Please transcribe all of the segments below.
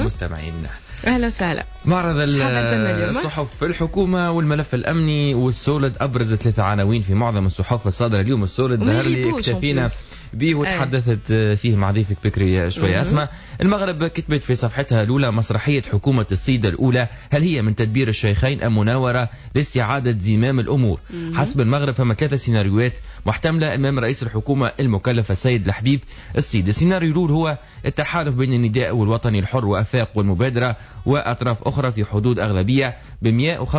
مستمعينا. اهلا وسهلا. معرض الصحف في الحكومه والملف الامني والسولد ابرز 3 عناوين في معظم الصحف الصادره اليوم. السولد ظهر لي اكتفينا به وتحدثت فيه مع ضيفك بكري شويه. اسمع، المغرب كتبت في صفحتها الاولى: مسرحيه حكومه الصيد الاولى، هل هي من تدبير الشيخين ام مناوره لاستعاده زمام الامور؟ حسب المغرب فما 3 سيناريوهات محتمله امام رئيس الحكومه المكلف السيد الحبيب الصيد. السيناريو الاول هو التحالف بين النداء والوطني الحر وافاق والمبادره واطراف اخرى في حدود اغلبيه ب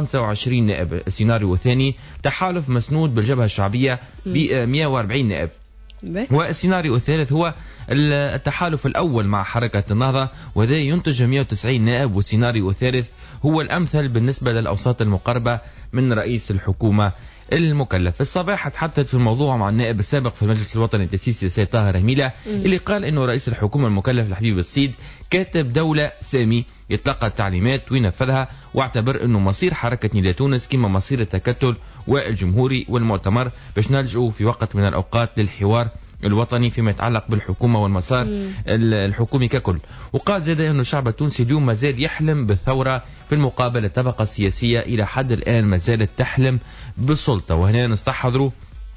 125 نائب. السيناريو الثاني تحالف مسنود بالجبهه الشعبيه ب 140 نائب. والسيناريو الثالث هو التحالف الأول مع حركة النهضة وذا ينتج 190 نائب. والسيناريو الثالث هو الأمثل بالنسبة للأوساط المقربة من رئيس الحكومة المكلف. الصباح تحدثت في الموضوع مع النائب السابق في المجلس الوطني التأسيسي السيد طاهر هميلة اللي قال إنه رئيس الحكومة المكلف الحبيب الصيد كاتب دولة سامي يتلقى التعليمات وينفذها، واعتبر انه مصير حركة نداء تونس كما مصير التكتل والجمهوري والمؤتمر باش نلجؤوا في وقت من الاوقات للحوار الوطني فيما يتعلق بالحكومة والمسار الحكومي ككل. وقال زاد انه الشعب التونسي اليوم مازال يحلم بالثورة، في المقابل الطبقة السياسية الى حد الان مازالت تحلم بالسلطة. وهنا نستحضروا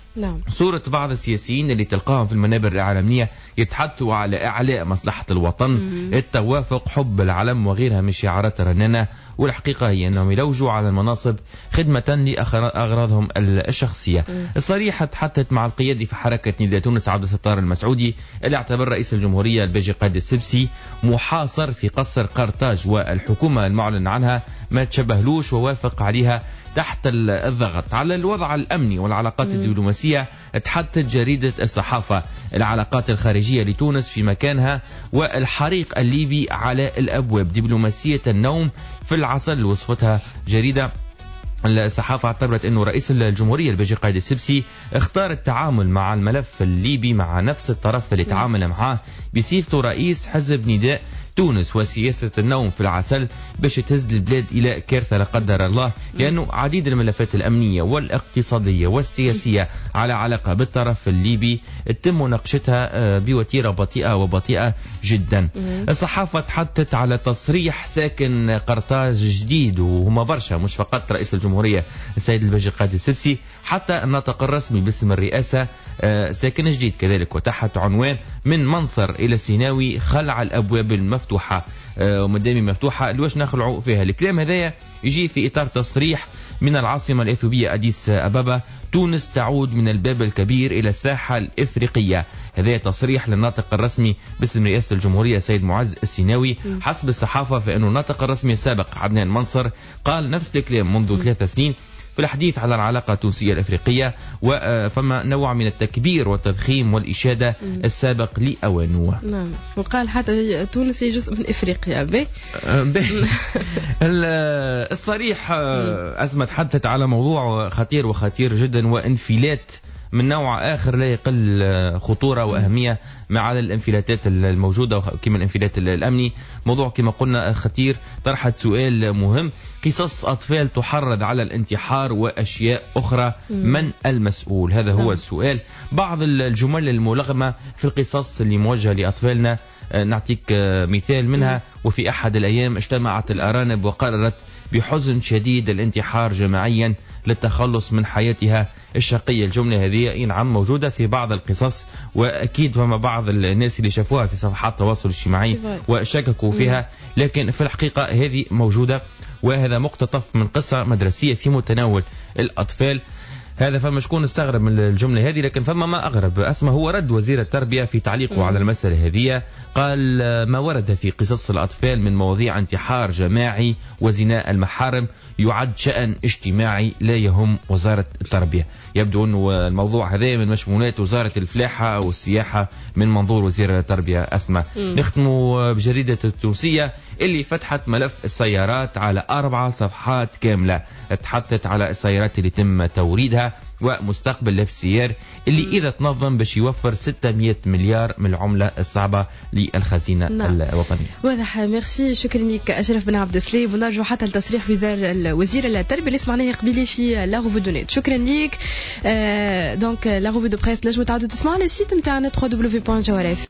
صورة بعض السياسيين اللي تلقاهم في المنابر الإعلامية يتحدثوا على إعلاء مصلحة الوطن، التوافق، حب العلم وغيرها من شعارات الرنانة، والحقيقة هي أنهم يلوجوا على المناصب خدمة لأغراضهم الشخصية. الصريحة تحدثت مع القيادي في حركة نداء تونس عبد الستار المسعودي اللي اعتبر رئيس الجمهورية الباجي قائد السبسي محاصر في قصر قرطاج، والحكومة المعلن عنها ما تشبهلوش ووافق عليها تحت الضغط. على الوضع الأمني والعلاقات الدبلوماسية تحدثت جريدة الصحافة العلاقات الخارجية لتونس في مكانها والحريق الليبي على الأبواب، دبلوماسية النوم في العسل وصفتها جريدة الصحافة. اعتبرت أنه رئيس الجمهورية الباجي قائد السبسي اختار التعامل مع الملف الليبي مع نفس الطرف اللي تعامل معاه بصفته رئيس حزب نداء تونس، وسياسة النوم في العسل باش تهز البلاد إلى كارثة لا قدر الله، لأنه عديد الملفات الأمنية والاقتصادية والسياسية على علاقة بالطرف الليبي تم مناقشتها بوتيرة بطيئة جدا. الصحافة تحدثت على تصريح ساكن قرطاج جديد، وهم برشا مش فقط رئيس الجمهورية السيد الباجي قائد السبسي، حتى الناطق الرسمي باسم الرئاسة ساكن جديد كذلك، وتحت عنوان من منصر إلى السيناوي خلع الأبواب المفتوحة ومدامي مفتوحة. لواش نخلعوا فيها؟ الكلام هذايا يجي في إطار تصريح من العاصمة الإثيوبية أديس أبابا: تونس تعود من الباب الكبير إلى الساحة الإفريقية. هذا تصريح للناطق الرسمي باسم رئاسة الجمهورية سيد معز السيناوي. حسب الصحافة فإنه الناطق الرسمي السابق عدنان منصر قال نفس الكلام منذ 3 سنين في الحديث على العلاقة التونسية الأفريقية، وفما نوع من التكبير والتضخيم والإشادة السابق لأوانوه. نعم، وقال حتى تونس جزء من إفريقيا. الصريح أزمة تحدثت على موضوع خطير جدا، وانفلات من نوع آخر لا يقل خطورة وأهمية مع الانفلاتات الموجودة كما الانفلات الأمني. موضوع كما قلنا خطير، طرحت سؤال مهم: قصص أطفال تحرض على الانتحار وأشياء أخرى، من المسؤول؟ هذا هو السؤال. بعض الجمل الملغمة في القصص اللي موجهة لأطفالنا نعطيك مثال منها: وفي أحد الأيام اجتمعت الأرانب وقررت بحزن شديد الانتحار جماعيا للتخلص من حياتها الشقية. الجملة هذه نعم موجودة في بعض القصص، وأكيد فما بعض الناس اللي شافوها في صفحات التواصل الاجتماعي وشككوا فيها، لكن في الحقيقة هذه موجودة، وهذا مقتطف من قصة مدرسية في متناول الأطفال. هذا فما شكون استغرب من الجملة هذه، لكن فما ما أغرب. أسمى هو رد وزير التربية في تعليقه على المسألة هذه، قال: ما ورد في قصص الأطفال من مواضيع انتحار جماعي وزناء المحارم يعد شأن اجتماعي لا يهم وزارة التربية. يبدو أنه الموضوع هذا من مشمولات وزارة الفلاحة والسياحة من منظور وزير التربية. أسمى نختموا بجريدة التونسية اللي فتحت ملف السيارات على 4 صفحات كاملة، تحدثت على السيارات اللي تم توريدها ومستقبل الافتسيار اللي إذا تنظم باش يوفر 600 مليار من العملة الصعبة للخزينة الوطنية. واضح. ميرسي، شكرا لك أشرف بن عبد السليم. ونرجع حتى لتصريح وزير التربية اللي سمعناه قبيلي في لا روفو دو نت. شكرا لك. دونك لا روفو دو بريس نجموا تعاودوا تسمعوا على السيت نتاعنا www.jawrf